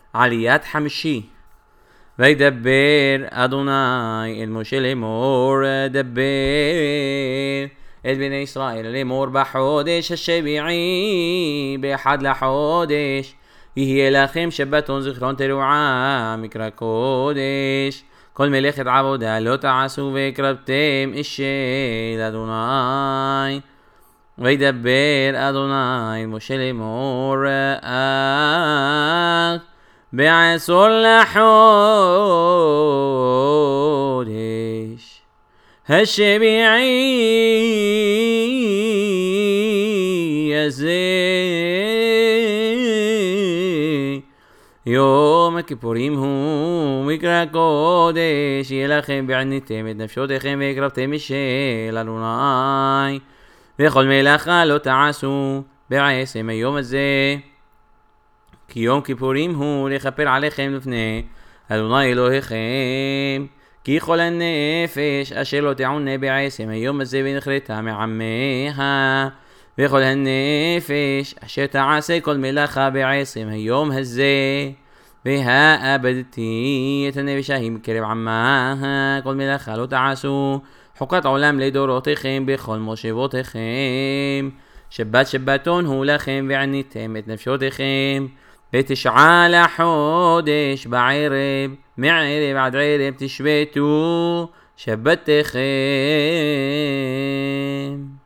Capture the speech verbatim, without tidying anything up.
עליית חמישי. וידבר אדוני אל משה לאמור, דבר אל בני ישראל לאמור, בחודש השביעי באחד לחודש יהיה לכם שבתון זיכרון תרועה מקרא קודש, כל מלאכת עבודה לא תעשו והקרבתם אישה לאדוני. וידבר אדוני אל משה לאמור, אך בעשור לחודש השביעי הזה יום הכיפורים הוא מקרא קודש, יהיה לכם ועניתם את נפשותיכם והקרבתם אישה לאדוני, וכל מלאכה לא תעשו בעשם היום הזה, כי יום כיפורים הוא לכפר עליכם לפני אדוני אלוהיכם. כי כל הנפש אשר לא תעונה בעשם היום הזה ונחרתה מעמיה, וכל הנפש אשר תעשה כל מלאכה בעשם היום הזה, והאבדתי את הנפש ההיא מקרב עמה, כל מלאכה לא תעשו חוקת עולם לדורותיכם בכל מושבותיכם. שבת שבתון הוא לכם ועניתם את נפשותיכם בתשעה לחודש בערב, מערב עד ערב תשבתו שבתכם.